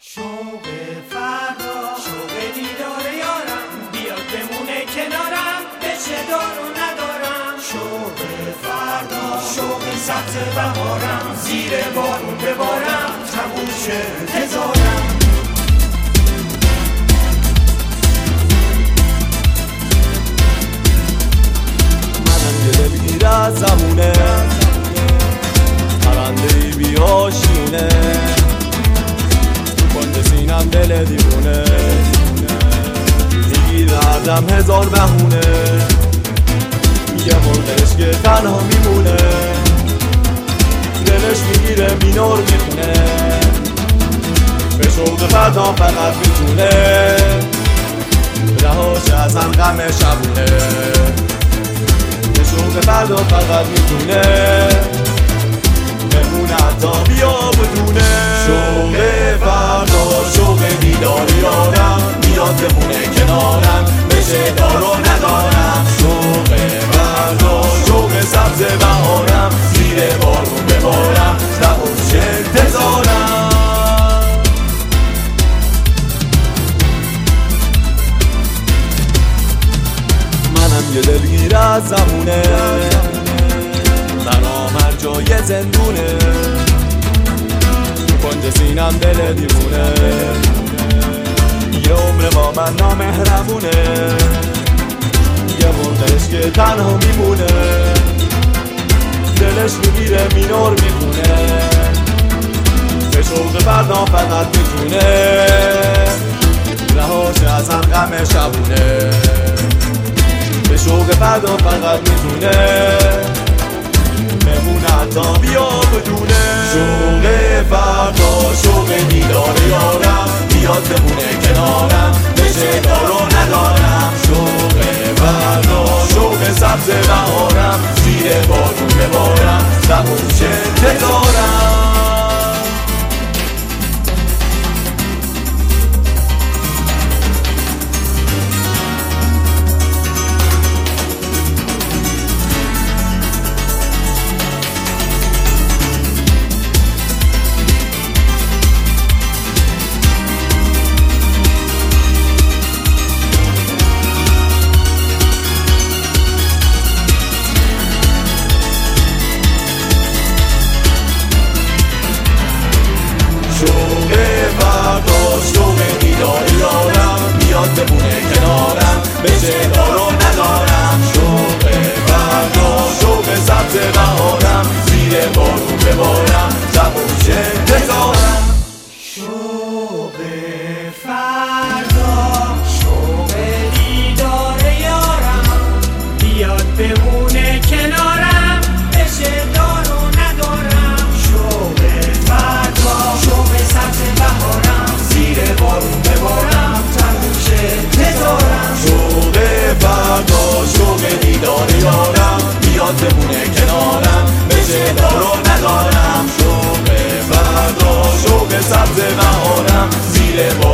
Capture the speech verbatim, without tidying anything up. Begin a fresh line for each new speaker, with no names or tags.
شوق فردا، شوق دیدار یارم، بیاد بمونه کنارم، بشه دار و ندارم. شوق فردا، شوق سبز بهارم، زیر بارون ببارم، تموم شه انتظارم.
منم یه دلگیر از زمونه، پرنده‌ای بیاشونه، کنج سینم دل دیوونه، میگی دردم هزار بهونه، یه مرغش که تنها میمونه، دلش میگیره مینور میخونه، به شوق فردا فقط میتونه رهاش از هم غم شبونه. به شوق فردا فقط میتونه بمونه حتی بیا بدونه. شوق فردا، شوق دیدار یارم، میاد بمونه کنارم، بشه دار و ندارم. شوق فردا، شوق سبز بهارم، زیر بارون ببارم، تموم شه انتظارم. منم یه دلگیر از زمونه، برام هر جای زندونه، کنج سینم دل دیوونه، یه عمر با من نامهربونه، یه مرغش که تنها میمونه، دلش میگیره مینور میخونه، به شوق فردا فقط میتونه رهاش از هم غم شبونه. به شوق فردا فقط میتونه بمونه حتی بیا بدونه. شوق فردا، شوق دیدار یارم، بیاد بمونه کنارم، بشه دار و ندارم. شوق فردا، شوق سبز بهارم، زیر بارون ببارم، تموم شه انتظارم. شوق فردا، شوق دیدار یارم، میاد بمونه کنارم، بشه دار و ندارم. شوق فردا، شوق سبز بهارم، زیر بارون ببارم، تموم شه انتظارم.
شوق فردا، شوق دیدار یارم، بیاد بمونه کنارم، بشه دار و ندارم. شوق فردا، شوق سبز بهارم، زیر بارون ببارم، تموم شه انتظارم.
شوق فردا، شوق دیدار یارم، بیاد بمونه کنارم، بشه دار و ندارم. شوق فردا، شوق سبز بهارم، زیر بارون